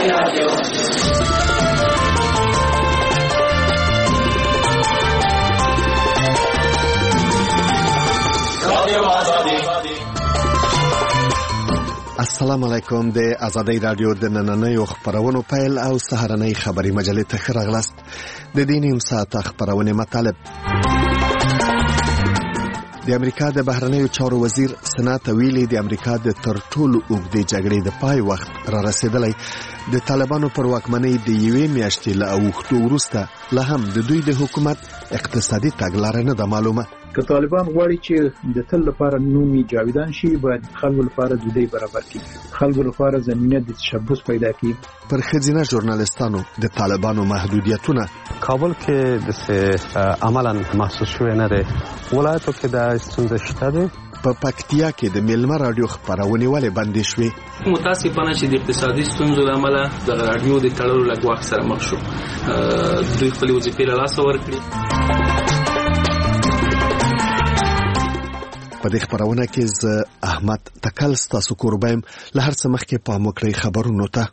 رادیو. السلام علیکم. د آزادۍ رادیو د نننیو خبرونو پیل او سهارنۍ خبري مجلې ته ښه راغلاست. د دې نیم ساعت خبرونه مطالب: د امریکا د بهرنیو چارو وزیر سنات ویلي د امریکا د تر ټولو اوږدې جګړې د پای وخت را رسیدلی. د طالبانو پر واکمنۍ د یوې میاشتې له اوښتو وروسته لا هم د دوی د حکومت اقتصادي تګلاره نه ده معلومه. که طالبان غواړي چې د تل لپاره نومي جاویدان شي، باید خلکو لپاره د دې برابر کړي، خلکو لپاره زمینه د تشبث پیدا کړي. پر ښځینه ژورنالستانو د طالبانو محدودیتونه کابل کې د عملاً محسوس شوی نه دی، ولایتو کې د ستونزه شته ده. په پکتیا کې د میلمه رادیو خبرونه ولې بندې شوې؟ متاسفانه چې د اقتصادي ستونزو له امله د رادیو د تړلو له ګواښ سره مخ شو. دوی خپل وظیفې له لاسه ورکړي. په دې خبرونه کې ز احمد تکل ستاسو کوربایم له هر څه مخکې پام وکړئ خبرونو ته.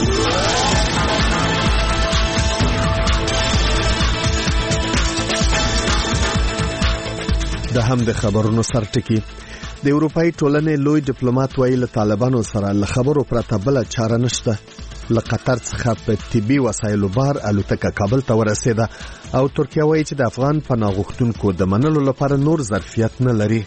د هم د خبرونو سرټکی. د اروپאי ټولنې لوی ډیپلوماټ وایي له طالبانو سره له خبرو پرته بل چاره نشته. له قطر څخه په طبي وسایلو بار الوتکه کابل ته ورسېده او ترکیه وایي چې د افغان پناه غوښتونکو د منلو لپاره نور ظرفیت نه لري.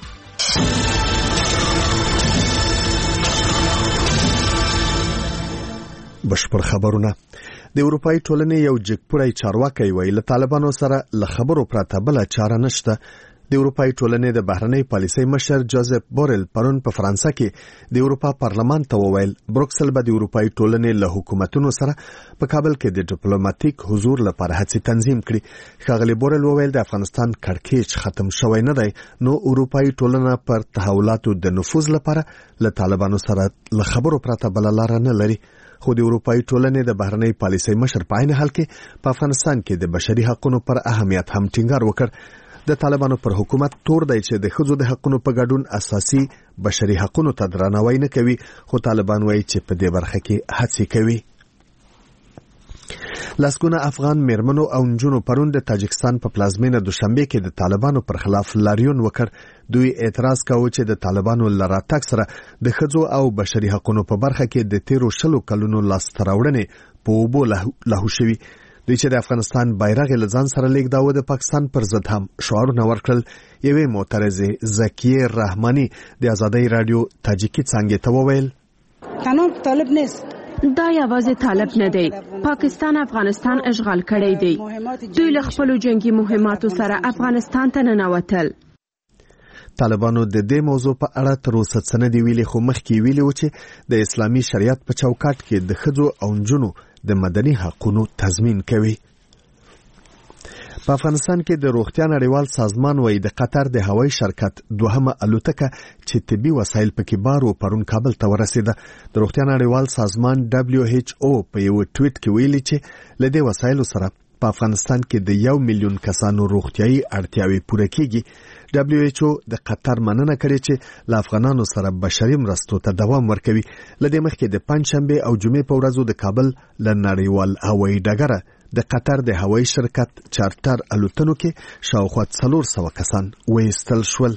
بشپړ خبرونه. د اروپאי ټولنې یو جګپوړی چارواکي وایي له طالبانو سره له خبرو پرته بل چاره نشته. د اروپאי ټولنې د بهرنۍ پالیسۍ مشر جوزف بورل پرون په فرانسه کې د اروپا پارلمان ته وویل بروکسل به د اروپאי ټولنې له حکومتونو سره په کابل کې د ډیپلوماټیک حضور لپاره هڅې تنظیم کړي. ښاغلي بورل وویل د افغانستان کړکېچ ختم شوی نه دی، نو اروپאי ټولنه پر تحولاتو د نفوذ لپاره له طالبانو سره له خبرو پرته بل لار نه لري. خو د اروپאי ټولنې د بهرنۍ پالیسۍ مشر په عین حال کې په افغانستان کې د بشري حقوقو پر اهمیت هم ټینګار وکړ. د طالبانو پر حکومت تور دی چې د ښځو د حقوقو په ګډون اساسي بشري حقوقو ته درناوی نه کوي، خو طالبان وایي چې په دې برخه کې هڅې کوي. لسګونه افغان میرمنو او نجونو پرون د تاجکستان په پلازمینه دوشنبه کې د طالبانو پر خلاف لاریون وکړ. دوی اعتراض کاوه چې د طالبانو لراتګ سره د ښځو او بشري حقوقو په برخه کې د تیرو 20 کلونو لاسته راوړنې په اوبو لاهو شوي. دوی چې د افغانستان بیرغ له ځان سره لیږداوه د پاکستان پر ضد هم شعارونه ورکړل. یوې معترضه زکیه رحمانی د آزادۍ رادیو تاجیکی څنګه ته وویل قانون طالب نیست، دا یوازې طالب نه دی، پاکستان افغانستان اشغال کړی دی. دوی له خپلو جنگي مهماتو سره افغانستان ته ننوتل. طالبانو د دې موضوع په اړه تر اوسه څه نه دی ویلي، خو مخکې ویلي و چې د اسلامي شریعت په چوکاټ کې د ښځو او نجونو د مدني حقوقو تضمین کوي. په افغانستان کې د روغتیا نړیوال سازمان وایي د قطر د هوایي شرکت دوهمه الوتکه چې طبي وسایل پکې بار و پرون کابل ته ورسېده. د روغتیا نړیوال سازمان WHO په یو ټویټ کې ویلي چې له دې وسایلو سره په افغانستان کې د 1 میلیون کسانو روغتیايي اړتیاوې پوره کیږي. WHO د قطر مننه کړې چې له افغانانو سره بشري مرستو ته دوام ورکوي. لدې مخکې د پنځشنبه او جمعې په ورځو د کابل له نړیوال هوایي ډګره د قطر د هوایي شرکت چارټر الوتنو کې شاوخوا 400 کسان وایستل شول.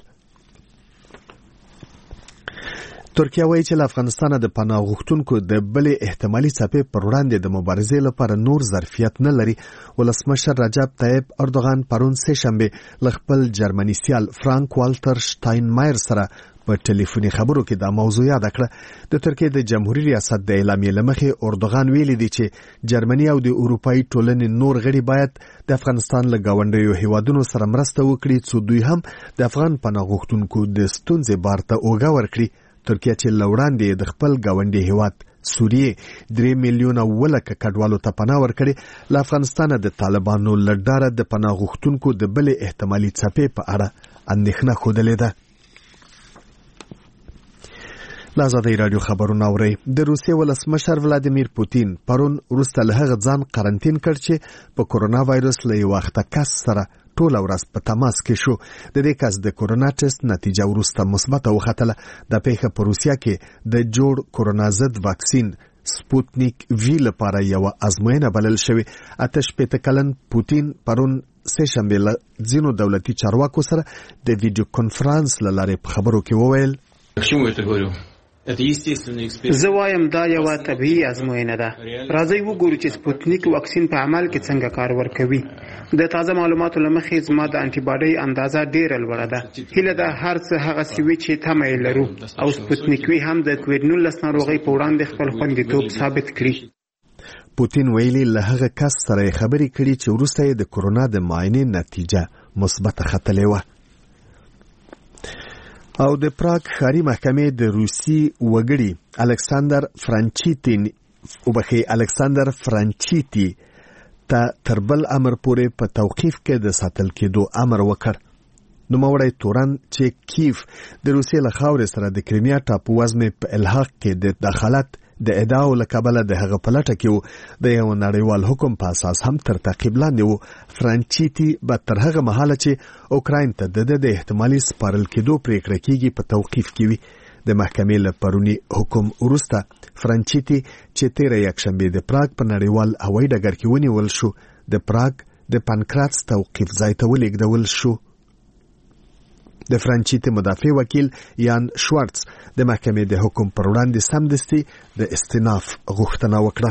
ترکیه وایي چې له افغانستان د پناه غوښتونکو د بلې احتمالي څپې پر وړاندې د مبارزې لپاره نور ظرفیت نه لري. ولسمشر رجب طیب اردوغان پرون سه شنبه له خپل جرمني سیال فرانک والټر شتاینمایر سره په ټلیفوني خبرو کې دا موضوع یاد کړه. د ترکیه د جمهوریت ریاست د اعلامیې لمخې اردوغان ویلي دی چې جرمني او د اروپאי ټولنې نور غړي باید د افغانستان له گاونډیو هیوادونو سره مرسته وکړي چې دوی هم د افغان پناه غوښتونکو د ستونزې بار ته اوږه ورکړي. ترکیه چې لوړاندې د خپل گاونډي هیواد سوریه 3 میلیونه ولکه کډوالو ته پناه ورکړي، له افغانستان د طالبانو لډاره د پناه غوښتونکو د بلې احتمالي څپې په اړه اندېښنه ښودلې ده. آزادۍ رادیو خبرونه اورئ. د روسیې ولسمشر ولادیمیر پوتین پرون وروسته له هغه ځان قرنطین کړ چې په کورونا وایرس له یو وخته کس سره ټول ورځ په تماس کې شو. د دې کس د کورونا ټیسټ نتیجه وروسته مثبت وختله. د پیښه په روسیا کې د جوړ کورونا ضد واکسین سپوتنیک وی لپاره یو ازموینه بلل شوې. 88 کلن پوتین پرون سه شنبه له ځینو دولتي چارواکو سره د ویډیو کانفرنس له لارې په خبرو کې وویل زه وایم دا یو طبيعي ازموینه ده. راځي وګورو چې سپوتنیک واکسین په عمل کې څنګه کار ورکوي. د تازه معلوماتو لمخې زما د انټي باډي اندازه ډیره لوړه ده. هیله ده هر څه هغه سوي چې تمه یې لرو او سپوتنیک وی هم د کووډ-19 ناروغۍ په وړاندې خپل خوندیتوب ثابت کړي. پوتین ویلي له هغه کس سره خبرې کړي چې وروسته یې د کورونا د معاینې نتیجه مثبت ختلې و. او د پراګ ښاري محکمې د روسي وګړي الکساندر فرانچیتی ته تر بل امر پورې په توقیف کې د ساتل کېدو امر وکړ. نوموړی تورن چې کیف د روسیې له خاورې سره د کریمیا ټاپو وزمې په الحاق کې د دخالت د ادعاو له کبله د هغه په لټه کې و د یو نړیوال حکم په اساس هم تر تعقیب لاندې و. فرانچیتی به تر هغه مهاله چې اوکراین ته د احتمالي سپارل کېدو پریکړه کېږي په توقیف کې وي. د محکمې له پرونی حکم وروسته فرانچیتی چې 13 یکشنبه د پراګ په نړیوال هوایي ډګر کې ونیول شو د پراګ د پانکراتس توقیف ځای ته ولېږدول شو. د فرانچیتی مدافع وکیل یان شوارتز د محکمې د حکم پر وړاندې سمدستي د استئناف غوښتنه وکړه.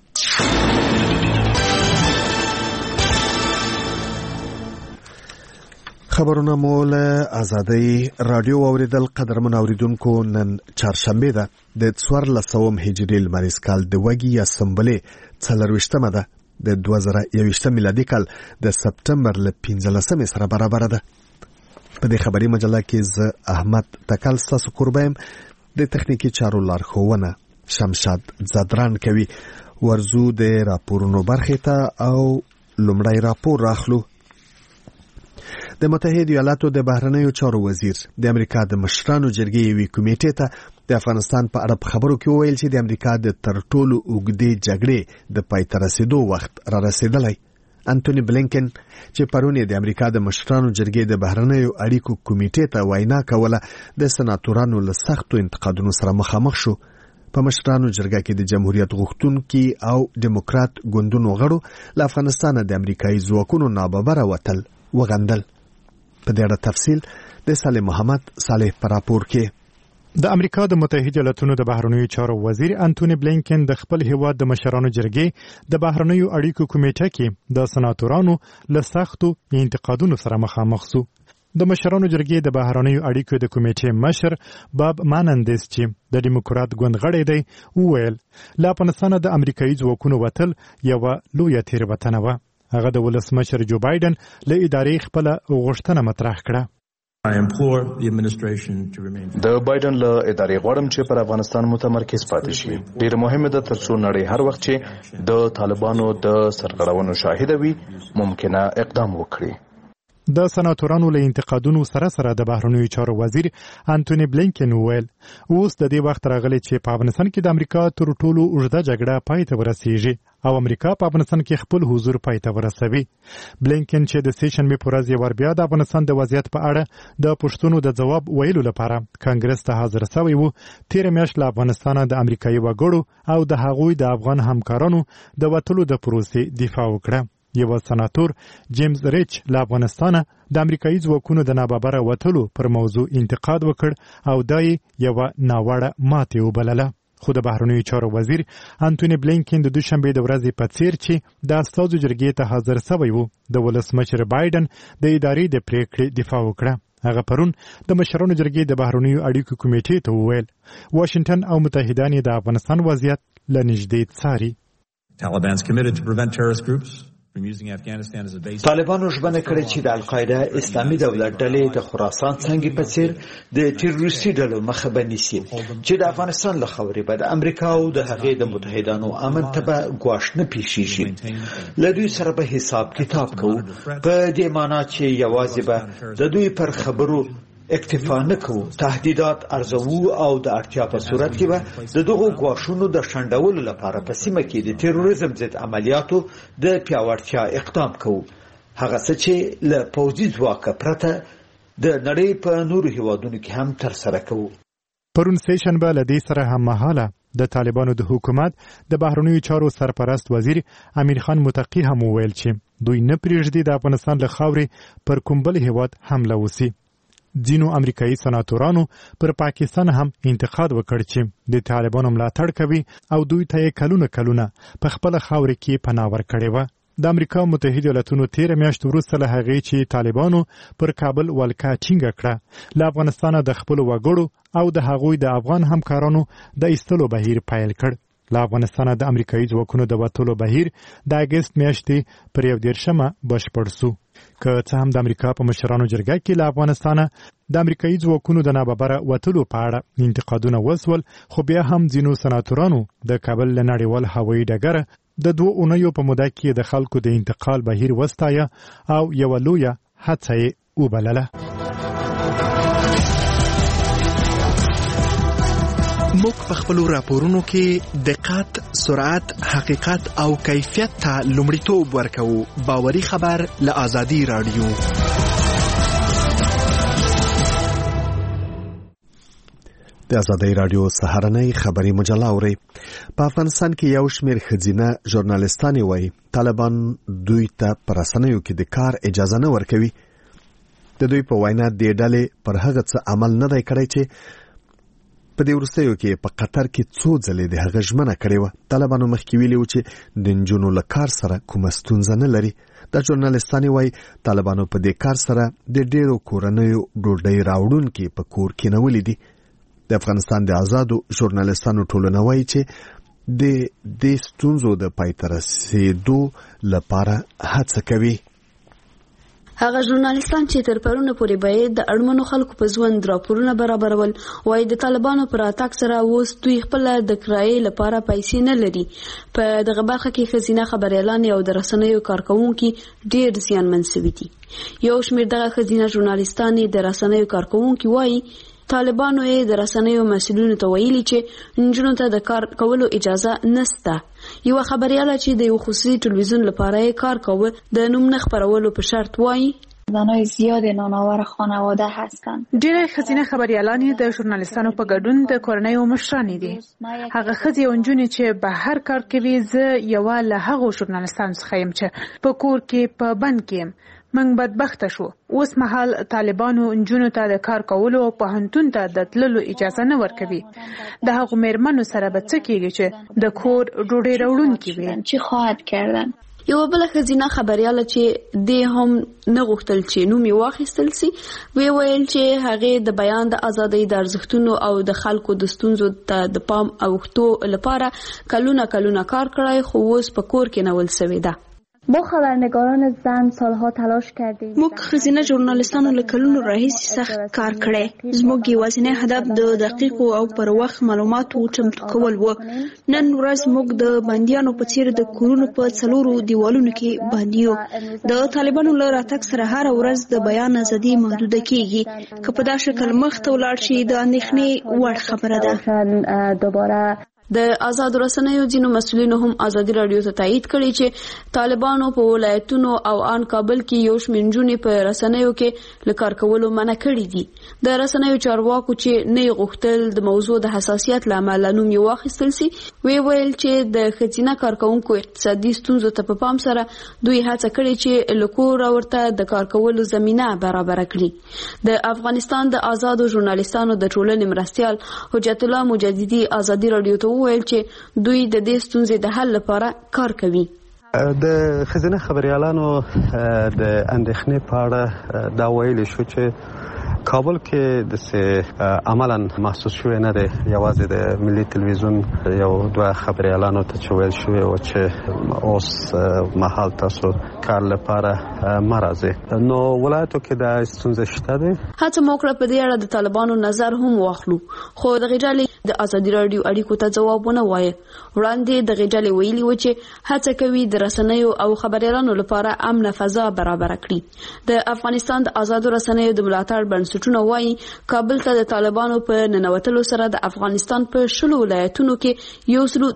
خبرونه مو له آزادۍ رادیو اوریدل. قدرمن اوریدونکو، نن چهارشنبه ده د 1400 هجري لمریز کال د وږي یا سنبلې 24مه ده د 2021 میلادي کال د سپټمبر له 15 سره برابر ده. په دې خبري مجله کې زه احمد تکل ستاسو قربایم. د تخنیکی چارو لارښوونه شمشاد زدران کوي. ورزو د راپورونو برخه ته او لومړی راپور راخلو. د متحده ایالاتو د بهرنیو چارو وزیر د امریکا د مشرانو جرګې یوې کمیټې ته د افغانستان په اړه خبرو کې وویل چې د امریکا د تر ټولو اوږدې جګړې د پای ته رسیدو وخت را رسیدلی. انټونی بلینکن چې پرون د امریکا د مشرانو جرګې د بهرنیو اړیکو کمیټې ته وینا کوله د سناتورانو له سختو انتقادونو سره مخامخ شو. په مشرانو جرګه کې د جمهوریت غوښتونکي او ډیموکرات ګوندونو غړو له افغانستان د امریکایي ځواکونو ناببره وتل وغندل. په دې اړه تفصیل د سالم محمد صالح پر راپور کې. د امریکا د متحده ایالاتونو د بهرنیو چارو وزیر انټونی بلینکن د خپل هیواد د مشرانو جرګې د بهرنیو اړیکو کمیټه کې د سناتورانو له سختو انتقادونو سره مخامخ شو. د مشرانو جرګې د بهرنیو اړیکو د کمیټې مشر باب مانندس چې د ډیموکرات ګوند غړی دی وویل له افغانستان د امریکایي ځواکونو وتل یوه لویه تېروتنه وه. هغه د ولسمشر جو بایدن له ادارې خپل غوښتنه مطرح کړه. د بایدن له ادارې غواړم چې پر افغانستان متمرکز پاتې شي. ډېر مهمه ده ترڅو نړۍ هر وخت چې د طالبانو د سرغړونو شاهده وي ممکنه اقدام وکړي. د سناتورانو له انتقادونو سره د بهرنیو چارو وزیر انټونی بلینکن وویل اوس د دې وخت راغلی چې په افغانستان کې د امریکا تر ټولو اوږده جګړه پای ته ورسیږي او امریکا په افغانستان کې خپل حضور پای ته ورسوي. بلینکن چې د سه شنبې په ورځ یو بیا د افغانستان د وضعیت په اړه د پوښتنو د ځواب ویلو لپاره کانګرس ته حاضر شوی و، تیر میاشت له افغانستان د امریکایي وګړو او د هغوی د افغان همکارانو د وتلو د پروسې دفاع وکړه. یو سناتور جیمز ریچ له افغانستان د امریکایي ځواکونو د ناببره وتلو پر موضوع انتقاد وکړ او دای یو ناوړه ماتې وبلله. خو د بهرنیو چارو وزیر انټونی بلینکن د دوشنبه د ورځې په څیر چې د استازو جرګې ته حاضر شوی و د ولسمشر بایدن د ادارې د پریکړې دفاع وکړه. هغه پرون د مشرانو جرګې د بهرنیو اړیکو کمیټې ته وویل واشنگټن او متحدان د افغانستان وضعیت له نږدې څاري. طالبانو ژمنه کړې چې د القاعده اسلامي دولت ډلې د خراسان څنګه په څیر د تروریستي ډلو مخه بنيسي چې د افغانستان له خاورې به د امریکا او د هغې د متحدانو امن ته به ګواښ نه پیښیږي. له دوی سره به حساب کتاب کوو په دې معنی چې یوازې به د دوی پر خبرو اکتفا نه کوو، تهدیدات ارزوو او د اړتیا په صورت کې به د دغو ګواښونو د شنډولو لپاره په سیمه کې د تروریزم ضد عملیاتو د پیاوړتیا اقدام کوو. هغه څه چې له پوځي ځواکه پرته د نړۍ په نورو هیوادونو کې هم ترسره کوو. پرون سه شنبه له دې سره هم مهاله د طالبانو د حکومت د بهرنیو چارو سرپرست وزیر امیر خان متقی هم وویل چې دوی نه پرېږدي د افغانستان له خاورې پر کوم بل هیواد حمله وسي. ځینو امریکایي سناتورانو پر پاکستان هم انتقاد وکړ چې د طالبانو ملاتړ کوي او دوی ته کلونه په خپل خاورې کې پناه ورکړې وه. د امریکا متحده ایالاتونو 13 میاشتې وروسته له هغې چې طالبانو پر کابل ولکه ټینګه کړه، له افغانستانه د خپلو وګړو او د هغوی د افغان همکارانو د ایستلو بهیر پیل کړ. له افغانستانه د امریکایي ځواکونو د وتلو بهیر د اګست میاشتې پر 21 بشپړ سو. که څه هم د امریکا په مشرانو جرګه کې له افغانستانه د امریکایي ځواکونو د ناببره وتلو په اړه انتقادونه وسول، خو بیا هم ځینو سناتورانو د کابل له نړیوال هوایي ډګره د 2 اونیو په موده کې د خلکو د انتقال بهیر وستایه او یوه لویه هڅه یې وبلله. موږ په خپلو راپورونو کې دقت، سرعت، حقیقت او کیفیت ته لومړیتوب ورکوو. باوري خبر له آزادي رادیو. د آزادۍ رادیو سهارنۍ خبري مجله اوري. په افغانستان کې یو شمېر ښځینه ژورنالستانې وایي طالبان دوی ته په رسنیو کې د کار اجازه نه ورکوي. د دوی په وینا دې ډلې پر هغه څه عمل نه دی کړی چې په دې وروستیو کې په قطر کې څو ځلې د هغه ژمنه کړې وه. طالبانو مخکې ویلي وو چې د نجونو له کار سره کومه ستونزه نه لري. د ژورنالستانې وایي طالبانو په دې کار سره د ډېرو کورنیو ډوډۍ راوړونکي په کور کېنولي دي. د افغانستان د آزادو ژورنالستانو ټولنه وایي چې د دې ستونزو د پای ته رسېدو لپاره هڅه کوي. هغه ژورنالستان چې تر پرونه پورې باید د اړمنو خلکو په ژوند راپورونه برابرول، وایي د طالبانو پر اتاک سره اوس دوی خپل د کرایې لپاره پیسې نه لري. په دغه برخه کې ښځینه خبریالانې او د رسنیو کارکوونکي ډېر زیانمن شوي دي. یو شمېر دغه ښځینه ژورنالستانې د رسنیو کارکوونکي وایي طالبانو یې د رسنیو مسؤلینو ته ویلي چې نجونو ته د کار کولو اجازه نشته. یو خبریاله چې د یو خصوصي ټلویزیون لپاره یې کار کاوه د نوم نه خپرولو په شرط وایي زنای زیاد نانآور خانواده هستند. ډېر ښځینه خبریالانې د ژورنالستانو په ګډون د کورنیو مشرانې دي. هغه ښځې او نجونې چې بهر کار کوي، زه یوه له هغو ژورنالستانو څخه یم چې په کور کې په بند کې یم. موږ بدبخته شو. اوس مهال طالبانو نجونو ته د کار کولو او پوهنتون ته د تللو اجازه نه ورکوي. د هغو مېرمنو سره به څه کېږي چې د کور ډوډۍ راوړونکي وي؟ چی خواهد کردن؟ یو بل ښځینه خبریاله چې د هم نه غوښتل چې نوم یې واخیستل سي، ویل چې هغې د بیان د ازادۍ د ارزښتونو او د خلکو د ستونزو ته د پام اوښتو لپاره کلونه کار کړی، خو اوس په کور کې نول سوې ده. ما خبرنگاران زن سالها تلاش کردیم. موږ ښځینه ژورنالستانو له کلونو راهیسې سخت کار کړی. زموږ یوازینی هدف د دقیقو او پر وخت معلوماتو چمتو کول و. نن ورځ موږ د بندیانو په څیر د کورونو په 4 دیوالونو کې بندي یو. د طالبانو له راتګ سره هر ورځ د بیان ازادي محدوده کیږي. که په دا شکل مخ ته ولاړ شي د اندېښنې وړ خبره ده. دوباره د آزاد رسنیو ځینو مسؤلینو هم آزادي رادیو ته تایید کړی چې طالبانو په ولایتونو او ان کابل کې یو شمېر نجونې په رسنیو کې له کار کولو منع کړي دي. د رسنیو چارواکو چې نه غوښتل د موضوع د حساسیت له امله نوم یې واخیستل سي، ویل چې د ښځینه کارکوونکو اقتصادي ستونزو ته په پام سره دوی هڅه کړې چې له کوره ورته د کار کولو زمینه برابره کړي. د افغانستان د آزادو ژورنالستانو د ټولنې مرستیال حجت الله مجددي آزادي رادیو ته ویل چې دوی د دې ستونزې د حل لپاره کار کوي. د ښځینه خبریالانو د اندېښنې په اړه دا ویلی شو چې کابل کې د عملا محسوس شوی نه دی. یوازې د ملي تلویزیون یو 2 خبریالانو ته چې ویل شوی و چې اوس مهال تاسو کار لپاره مه راځئ. نو ولایتو کې دا ستونزه شته دی. هڅه مو وکړه په دې اړه د طالبانو نظر هم واخلو، خو دغې ډلې د آزادي رادیو اړیکو ته ځواب ونه وایه. وړاندې دغې ډلې ویلي و چې هڅه کوي د رسنیو او خبریالانو لپاره امنه فضا برابره کړي. د افغانستان د آزادو رسنیو د ملاتړ بنسټونه وایي کابل ته د طالبانو په ننوتلو سره د افغانستان په 10 ولایتونو کې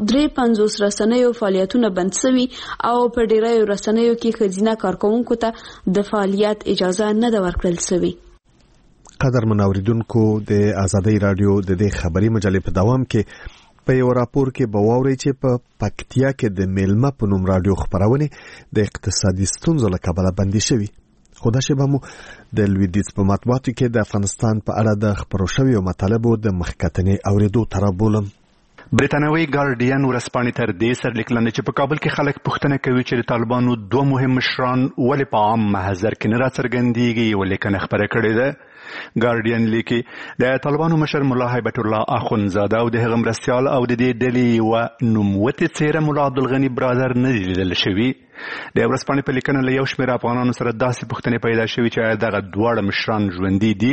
153 رسنیو فعالیتونه بند شوي او په ډیرو رسنیو کې ښځینه کارکوونکو ته د فعالیت اجازه نه ده ورکړل شوې. قدر منوریدونکو د آزادۍ رادیو د دې خبري مجلې په دوام کې په یو راپور کې به واورئ چې په پکتیا کې د میلمه په نوم راډیو خپرونې د اقتصادي ستونزو له کبله بندي شوي. خو دا شیبه مو د لویدیځ په مطبوعاتو کې د افغانستان په اړه د خپرو شویو مطالبو د مخکتنې اورېدو ته رابولم. بریتانوي ګارډین ورځپاڼې تر دې سرلیک لاندې چې په کابل کې خلک پوښتنه کوي چې د طالبانو دوه مهم مشران ولې په عام محضر کې نه راڅرګندېږي یوه لیکنه خپره کړې ده. ګارډین لیکي د طالبانو مشر ملا هیبت الله اخونزاده او د هغه مرستیال او د دې ډلې یوه نوموتې څیره ملا عبدالغني برادر نه دي لیدل شوي. د ورځپاڼې په لیکنه له یو شمېر افغانانو سره داسې پوښتنې پیدا شوي چې آیا دغه دواړه مشران ژوندي دي.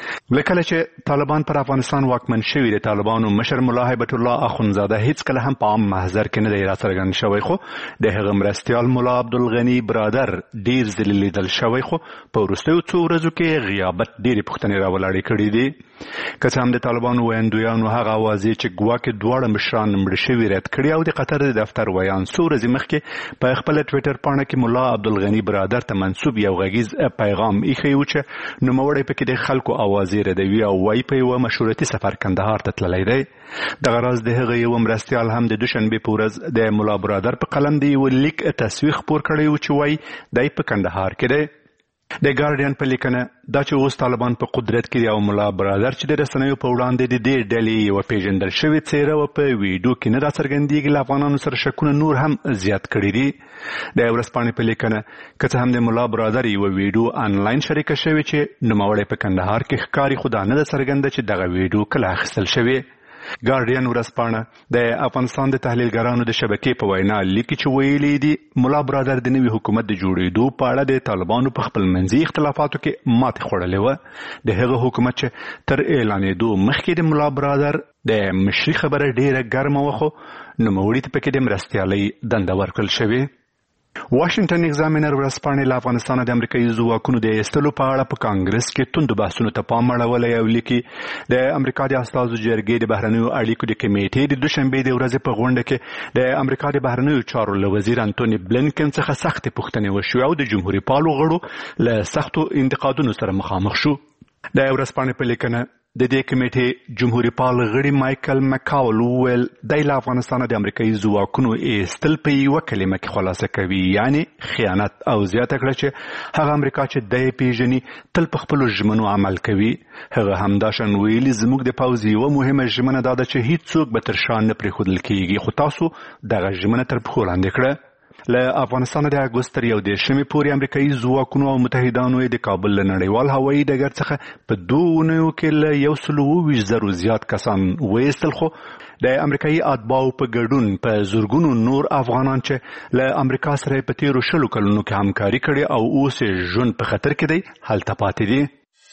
لکه چې طالبان پر افغانستان واکمن شوي د طالبانو مشر ملا هیبت الله اخونزاده هیڅ کله هم په عام محضر کې نه دی راڅرګند شوی، خو د هغه مرستیال ملا عبدالغني برادر ډیر ځلې لیدل شوی، خو په وروستیو څو ورځو کې غیابت ډېرې پوښتنې راولاړې کړي دي. که څه هم د طالبانو ویاندویانو هغه اوازې چې ګواکې دواړه مشران مړه شوي رد کړي او د قطر د دفتر ویان څو ورځې مخکې په خپله ټویټر پاڼه کې ملا عبدالغني برادر ته منسوب یو غږیز پیغام ایښی و چې نوموړی پکې د خلکو اوازې ردوي او وایي په یوه مشورتي سفر کندهار ته تللی دی. دغه راز د هغه یوه مرستیال هم د دوشنبې په ورځ د ملا برادر په قلم د یوه لیک تصویر خپور کړی و چې وایي دی په کندهار کې دی. د ګارډین په لیکنه دا چې اوس طالبان په قدرت کې دی او ملا برادر چې د رسنیو په وړاندې د دې ډلې یوه پیژندل شوې څیره و په ویډیو کې نه راڅرګندېږي له افغانانو سره شکونه نور هم زیات کړي دي. د ورځپاڼې په لیکنه که څه هم د ملا برادر یوه ویډیو آنلاین شریکه شوې چې نوموړی په کندهار کې ښکاري، خو دا نه ده څرګنده چې دغه ویډیو کله اخیستل شوې. ګارډین ورځپاڼه د افغانستان د تحلیلګرانو د شبکې په وینا لیکي چې ویلي دي ملا برادر د نوي حکومت د جوړېدو په اړه د طالبانو په خپلمنځي اختلافاتو کې ماتې خوړلې وه. د هغه حکومت چې تر اعلانېدو مخکې د ملا برادر د مشري خبره ډېره ګرمه وه، خو نوموړي ته پکې د مرستیالۍ دنده ورکړل شوې. واشنګټن ایگزامینر ورځپاڼې له افغانستانه د امریکایي ځواکونو د ایستلو په اړه په کانګرس کې توندو بحثونو ته پام اړولی او لیکي د امریکا د استازو جرګې د بهرنیو اړیکو د کمیټې د دوشنبې د ورځې په غونډه کې د امریکا د بهرنیو چارو له وزیر انتوني بلینکن څخه سختې پوښتنې وشوې او د جمهوري پالو غړو له سختو انتقادونو سره مخامخ شو. د ورځپاڼې په لیکنه د دې کمیټې جمهوری پال غړي مایکل مکاول وویل دی له افغانستانه د امریکایي ځواکونو ایستل په یوه کلمه کې خلاصه کوي، یعنی خیانت، او زیاته کړه چې هغه امریکا چې دی پیژني تل په خپلو ژمنو عمل کوي. هغه همداشان ویلي زموږ د پوځ یوه مهمه ژمنه دا ده چې هیڅوک به تر شا نه پرېښودل کیږي، خو تاسو دغه ژمنه تر پښو لاندې کړه. له افغانستانه د اګوست تر 21 پورې امریکایي ځواکونو او متحدانو د کابل له نړیوال هوایي ډګر څخه په 2 اونیو کې له 120,000 زیات کسان وایستل، خو د امریکایي اتباعو په ګډون په زرګونو نور افغانان چې له امریکا سره په تیرو 20 کلونو کې همکاري کړې او اوس یې ژوند په خطر کې دی هلته پاتې دي.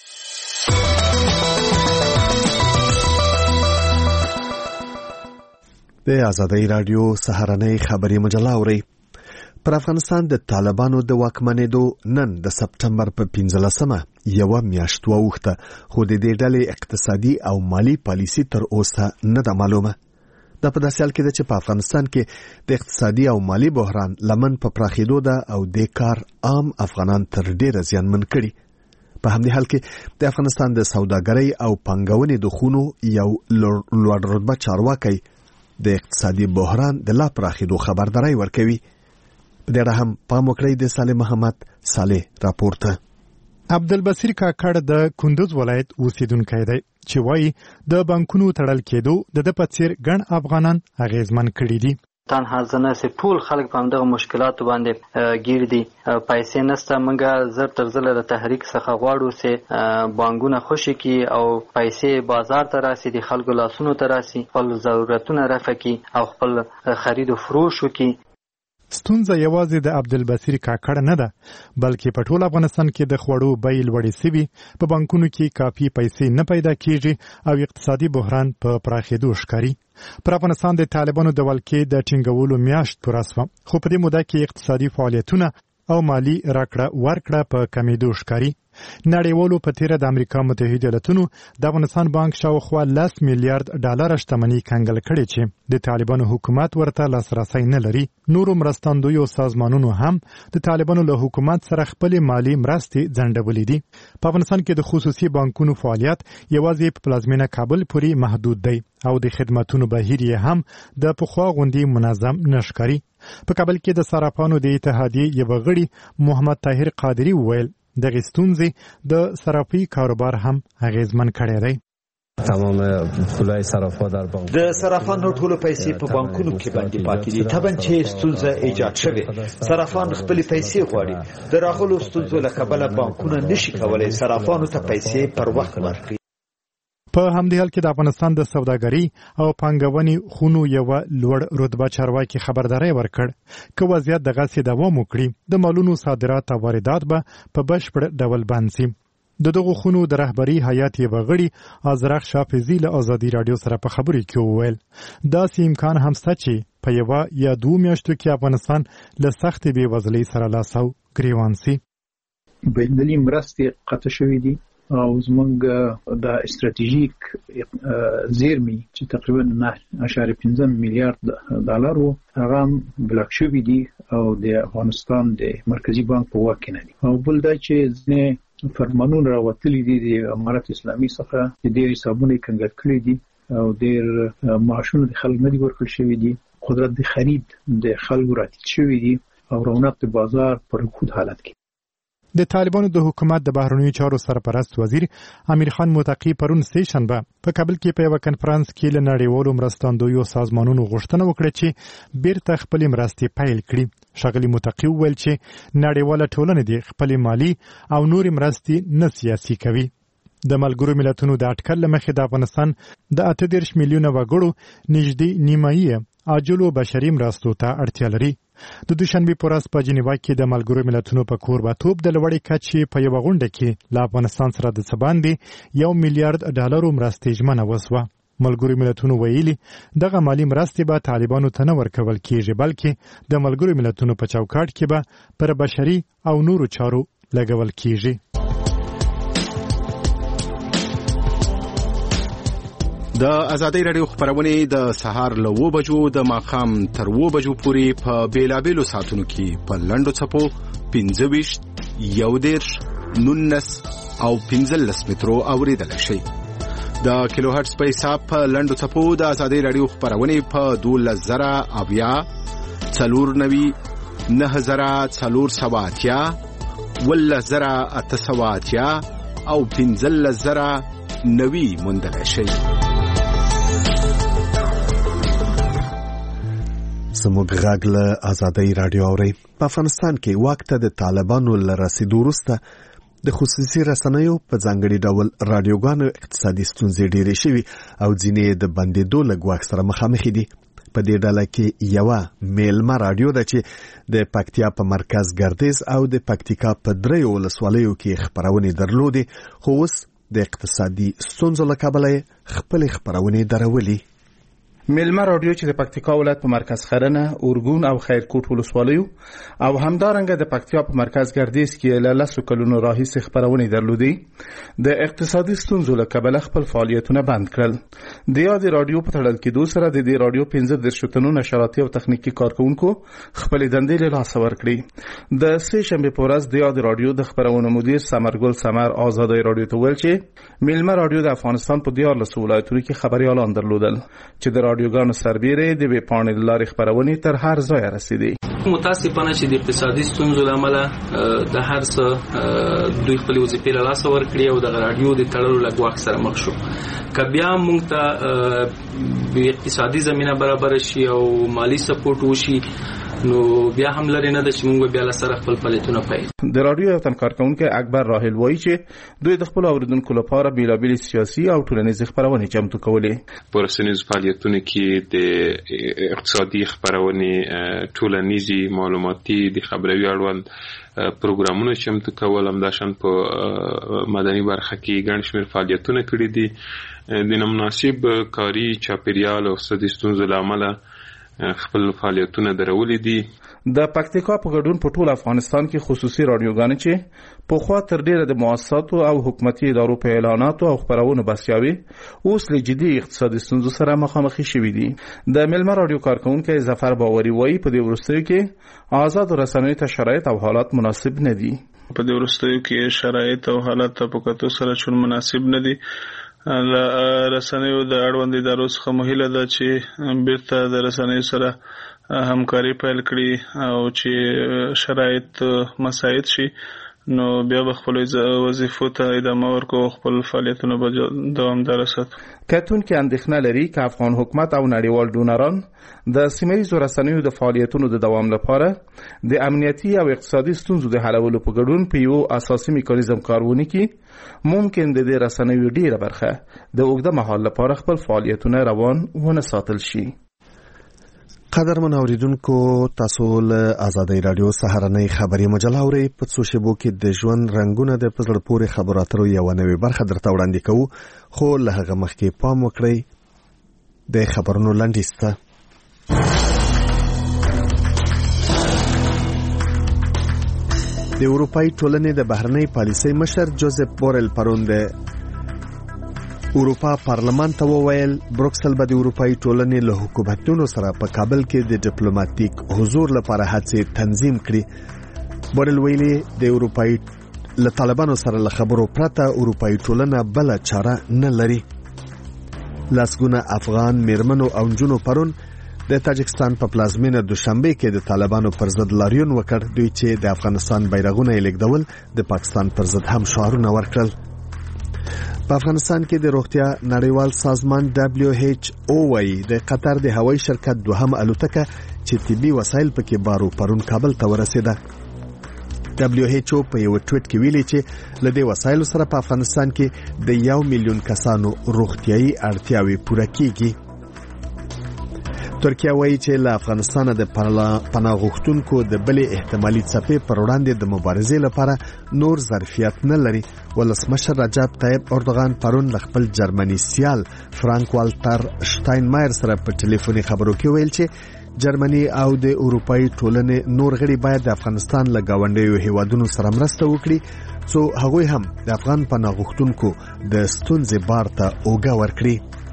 د ازادۍ راډیو سهارنۍ خبري مجله اورئ. پر افغانستان د طالبانو د واکمنېدو نن د سپټمبر په 15مه یوه میاشت واوښته، خو د دې ډلې اقتصادي او مالی پالیسي تر اوسه نه ده معلومه. دا په داسې حال کې ده چې په افغانستان کې د اقتصادي او مالی بحران لمن په پراخېدو ده او دې کار عام افغانان تر ډېره زیانمن کړي. په همدې حال کې د افغانستان د سوداګرۍ او پانګونې د خونو یو لوړ رتبه چارواکی د اقتصادي بحران د لا پراخېدو خبرداری ورکوي. په دې اړه هم پام وکړئ د صالح محمد صالح راپور ته. عبدالبصیر کاکړ د کندوز ولایت اوسیدونکی دی چې وایي د بانکونو تړل کېدو د ده په څېر ګڼ افغانان اغېزمن کړي دي. تنها زنه سي ټول خلک په همدغه مشکلاتو باندې ګیر دي. پیسې نسته، موږ زر تر زله د تحریک څخه غواړو چې بانکونه خوشي کی او پیسې بازار ته راسي، د خلکو لاسونو ته راسي، خپل ضرورتونه رفع کی او خپل خرید او فروش وکي. ستونزه یوازې د عبدالبصیر کاکړ نه ده، بلکې په ټول افغانستان کې د خوړو بیې لوړې سوي، په بانکونو کې کافي پیسې نه پیدا کیږي او اقتصادي بحران په پراخېدو ښکاري. پر افغانستان د طالبانو د ولکې د ټینګولو میاشت پوره شوه، خو په دې موده کې اقتصادي فعالیتونه او مالی راکړه ورکړه په کمیدو ښکاري. نړیوالو په تیره د امریکا متحده ایالاتونو د افغانستان بانک شاوخوا 10 میلیارډ ډالر شتمنۍ کنګل کړې چې د طالبانو حکومت ورته لاسرسی نه لري. نورو مرستندویو سازمانونو هم د طالبانو له حکومت سره خپل مالی مرستې ځنډولې دي. په افغانستان کې د خصوصي بانکونو فعالیت یوازې په پلازمینه کابل پورې محدود دی او د خدماتونو بهیر یې هم د پخوا غوندې منظم نشکاري. په کابل کې د صرافانو د اتحادیې یو غړي محمد طاهر قادری وویل دغه ستونزې د صرافي کاروبار هم اغیزمن کړی دی. تمام پولای صرافا در بانک د صرافانو ټولو پیسې په بانکونو کې باندې پاتې دي. طبعا چې ستونزه ایجاد شوه صرافان خپل پیسې غواړي. د راغلو ستونزو له کبله بانکونه نشي کولای صرافانو ته پیسې پر وخت ورکړي. په همدې حال کې د افغانستان د سوداګرۍ او پانګونې خونو یو لوړ رتبه چارواکي خبرداري ورکړ چې وضعیت دغه دوام وکړي د مالونو صادرات او واردات به په بشپړ ډول بند شي. دغه خونو د رهبری هیئت یو غړي ازرق شافعي له ازادي رادیو سره په خبرو کې وویل دا امکان هم شته چې په یو یا 2 میاشتو کې افغانستان له سخت بېوزلۍ سره لاس او ګریوان شي. بینالمللي مرستې قطع شوې دي او زمونږ د استراتیژیک زیرمې چې تقریبا 9.15 میلیارډ ډالر وو هغه بلاک شوي دي او د افغانستان د مرکزی بانک په واک کې نه دي. او بل دا چې ځنې فرمانونه راوتلي دي د امارت اسلامي څخه چې ډېر حسابونه کنګل کړي دي او ډېر معاشونه د خلکو نه دي ورکړل شوي دي. قدرت د خرید د خلکو راټیټ شوي دي او رونق د بازار په رکود حالت کې. د طالبانو د حکومت د بهرنیو چارو سرپرست وزیر امیر خان متقی پرون سه شنبه په کابل کې په یو کنفرانس کې له نړیوالو مرستندویو سازمانونو غوښتنه وکړه چې بیرته خپل مرستې پیل کړي. ښاغلي متقی وویل چې نړیواله ټولنه د خپل مالی او نور مرستې نه سیاسي کوي. د ملګرو ملتونو د اټکل لمخې د افغانستان د 38 میلیونه وګړو نږدې نیمایي عاجلو بشري مرستو ته اړتیا لري. د دوشنبه په ورځ په جنیوا کې د ملګرو ملتونو په کوربه‌توب د لوړې کچې په یو غونډه کې له افغانستان سره د څه باندې 1 میلیارډ ډالر مرستې ژمنه وسوه. ملګرو ملتونو ویلي دغه مالی مرستې به طالبانو ته نه ورکول کېږي بلکې د ملګرو ملتونو په چوکاټ کې به پر بشري او نورو چارو لګول کېږي. د ازادي رادیو خبرونه د سهار له 9 بجو د ماخام تر 9 بجو پورې په بیلابېلو ساعتونو کې په لنډو څپو 25 11 19 او 15 مترو اوریدل شي. د کیلو هرتز په حساب په لنډو څپو د ازادي رادیو خبرونه په 12000 اویا 490 9480 ولزرا اتسواتیا او 15000 نوی مندل شي. زموږ غږ له ازادۍ رادیو اوري. په افغانستان کې واک ته د طالبانو له رسیدو وروسته د خصوصي رسنیو په ځانګړي ډول رادیوګانو اقتصادي ستونزې ډېرې شوي او ځینې د بندېدو له ګواښ سره مخامخ دي. په دې ډله کې یوه میلمه رادیو ده چې د پکتیا په مرکز ګردیز او د پکتیکا په 3 ولسوالیو کې خبرونه درلودې خو اوس د اقتصادي ستونزو له کبله خپل خبرونه درولې. میلمه رادیو چې د پکتیکا ولایت په مرکز خرنه، اورګون او خیرکوټ ولسوالیو او همدارنګه د پکتیا په مرکز ګردیز کې له 10 کلونو راهیسې خبرونه درلودې د اقتصادي ستونزو له کبله خپل فعالیتونه بند کړل. د یاد رادیو په تړل کېدو سره د دې رادیو 15 شتونو نشراتي او تخنیکی کارکونکو خپل دندې له لاس ورکړي. د سه شنبه په ورځ د یاد رادیو د خبرونو مدیر سمرګل سمر آزادۍ رادیو ته ویل چې میلمه رادیو د افغانستان په 14 ولایتونو کې خبريالان درلودل چې د رادیوګانو سربېره د وی پاڼې لارې خبرونه تر هر ځای رسیدي. متاسفانه چې د اقتصادي ستونزو لامل د هر څه دوی خپل وظیفې له لاسه ورکړي او د رادیو د تړلو لګواښ سره مخ شو. که بیا موږ ته اقتصادي زمينه برابر شي او مالی سپورټ وشي نو بیا هم لري نه د چې موږ بیا سره خپل فعالیتونه پیل. د رادیو یو تن کارکونکو اکبر راهل وایي چې دوی د خپل اوریدونکو لپاره بیلابیل سیاسي او ټولنیز خبرونه چمتو کولې. په رسنیزو فعالیتونو کې د اقتصادي خبرونه، ټولنیزي، معلوماتي، د خبري اړوند پروګرامونه چمتو کول، همداشان په مدني برخه کې ګڼ شمېر فعالیتونه کړي دي. د نامناسب کاري چاپیریال او اقتصادي ستونزو له امله خپل فعالیتونه درولې دي. د پکتیکا په ګډون په ټول افغانستان کې خصوصي رادیوګانې چې په خوا تر ډیره د مؤسساتو او حکومتي ادارو په اعلاناتو او خبرونو بسیاوي اوس له جدي اقتصادي ستونزو سره مخامخ شوي دي. د ملما رادیو کارکونکو ظفر باوري وایي په دې وروستیو کې آزاد رسنیو ته شرایط او حالات مناسب نه دي. په دې وروستیو کې شرایط او حالات په کتو سره چون مناسب نه دي. رسنیو د اړوند ادارو څخه مهیله ده چې بیرته د رسنیو سره همکاري پیل کړي او چې شرایط مساعد شي نو بیا به خپل وظیفو ته ادامه ورکو، خپل فعالیتونه به دوامدار ساتو. کتونکو اندېښنه لري چې افغان حکومت او نړیوال ډونران د سیمه‌ییزو رسنیو د فعالیتونو د دوام لپاره د امنیتي او اقتصادي ستونزو د حلولو په ګډون په یو اساسي میکانیزم کارونه کوي. ممکن د دې رسنیو ډیره برخه د اوږده مهال لپاره خپل فعالیتونه روان ونه ساتل شي. قدرمن اوریدونکو، تاسو له آزادۍ رادیو سهارنۍ خبري مجله اورئ. په څو شیبو کې د ژوند رنگونه د پزړه پورې خبرو اترو یو نوې برخه درته وړاندې کوو، خو له هغه مخکې پام وکړئ د خبرونو لنډیز ته. د اروپایي ټولنې د بهرنۍ پالیسۍ مشر جوزف بورل پرون د اروپا پارلمان ته وویل بروکسل به د اروپایي ټولنې له حکومتونو سره په کابل کې د ډیپلوماټیک حضور لپاره هڅې تنظیم کړي. بورل ویلي د اروپایي له طالبانو سره له خبرو پرته اروپایي ټولنه بل چاره نه لري. لاسګونه افغان میرمنو او نجونو پرون د تاجکستان په پلازمینه دوشنبه کې د طالبانو پر ضد لاریون وکړ، دوی چې د افغانستان بیرغونه یې لیږدول د پاکستان پر ضد هم شعارونه ورکړل. په افغانستان کې د روغتیا نړیوال سازمان WHO وايي د قطر د هوایي شرکت دوهم الوتکه چې طبي وسایل پکې بارو پرون کابل ته ورسېده. WHO په یو ټویټ کې ویلي چې له دې وسایلو سره په افغانستان کې د 1 میلیون کسانو روغتیايي اړتیاوې پوره کیږي. ترکیه وایي چې له افغانستان د پناه غوښتونکو د بلې احتمالي څپې پر وړاندې د مبارزې لپاره نور ظرفیت نه لري. ولسمشر رجب طیب اردوغان پرون له خپل جرمني سیال فرانک والټر شټاینمایر سره په ټلیفوني خبرو کې ویل چې جرمني او د اروپایي ټولنې نور غړي باید د افغانستان له گاونډیو هیوادونو سره مرسته وکړي څو هغوی هم د افغان پناه غوښتونکو د ستونزې بار ته اوږه ورکړي.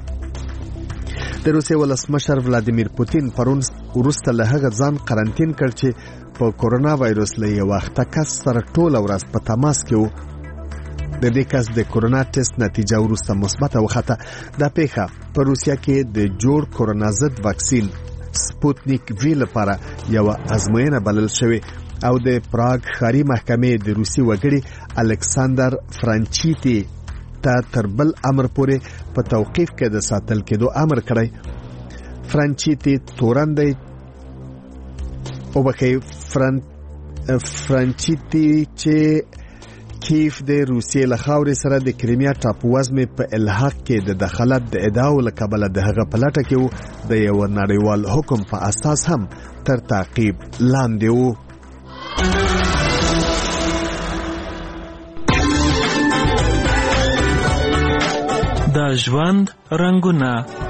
د روسیې ولسمشر ولادیمیر پوتین پرون وروسته له هغه ځان قرنټین کړ چې په کورونا وایروس له یو وخت کس سره ټوله ورځ په تماس کې و. د دې کس د کورونا ټیسټ نتیجه وروسته مثبته وخته. دا پیښه په روسیا کې د جوړ کورونا ضد واکسین سپوتنیک وی لپاره یو ازموینه بلل شوې او د پراګ ښاري محکمې د روسي وګړي الکساندر فرانچیتی ته تر بل امر پورې په توقیف کې د ساتل کېدو امر کړی. فرانچیتی تورندې او بخې فرانچیتی چې کیف د روسیې له خاورې سره د کریمیا ټاپووزمې په الحاق کې د دخالت د ادعاو له کبله د هغه په لټه کې و د یو نړیوال حکم په اساس هم تر تعقیب لاندې و. د ژوند رنگونه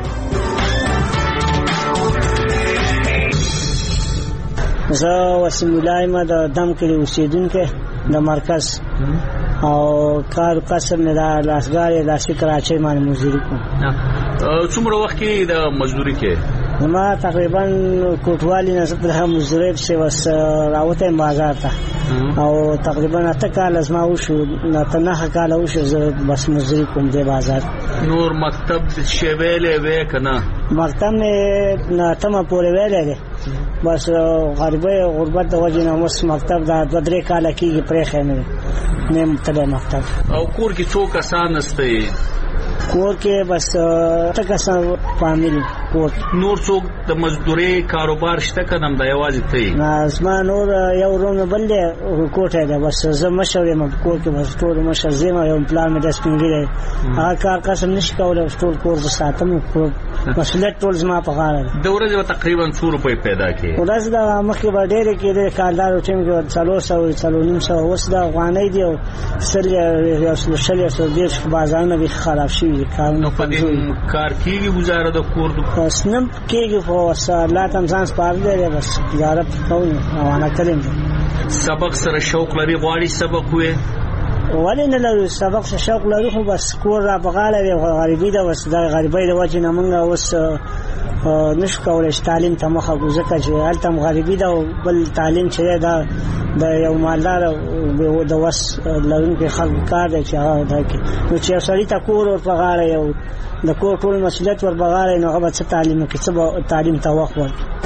زه وسیم الله یم د دم کلی اوسیدونکی د مرکز او کار کسب مې د لاسګارې لاسي کراچۍ باندې مزدوري کوم. څومره وخت کې د مزدوري کې؟ ما تقریبا کوټوالي نه زه په مزدورۍ پسې بس راوتم بازار ته او تقریبا 8 کال زما وشو، 9 کال وشو زه بس مزدوري کوم د بازار. نور مکتب شویلې وې کنه؟ مکتب مې نه تمه پورې ویلې ده، بس غربت د وجه نه مس مکتب دا 2-3 کال کېږي پرې خېمه نه متله مکتب. او کور کې څو کسان استئ؟ کور کې بس تکسان فامیلی کور. نور څوک د مزدوري کاروبار شته کنه د یوازې ته؟ نه اسما نور یو روم بل دی کوټه ده، بس زه مشورې م کور کې بس ټول مشر زما یو پلان مې د سپینګری هغه کار قسم نشي کولای ټول کور د ساتم مسؤلیت ټول زما په غاړه. د ورځې تقریبا 100 روپۍ پیدا کې ورځ د مخکې به ډېر کې د کالدارو ټیم کې 400 اوس د افغانۍ دی سل بازارونه به خراب شي. نو په دې کار کېږي گزاره د کور د بس نم کېږي خو الله ته ځان سپارلی دی بس زیارت کوو روانه کړیم سبق سره شوق لري غواړي سبق وې ولې نه لرو سبق څه شوق لرو خو بس کور را بغاله دی غریبي ده بس د غریبۍ د وجې نه موږ اوس نشو کولی چې تعلیم ته مخه کړو ځکه چې هلته هم غریبي ده او بل تعلیم چې دی دا د یو مالدار د وس لرونکي خلکو کار دی چې هغه دا کوي نو چې یو سړي ته کور ور په غاړه یو د کور ټول مسؤلیت ور په غاړه نو هغه به څه تعلیم کوي څه به تعلیم ته وخت ورکړي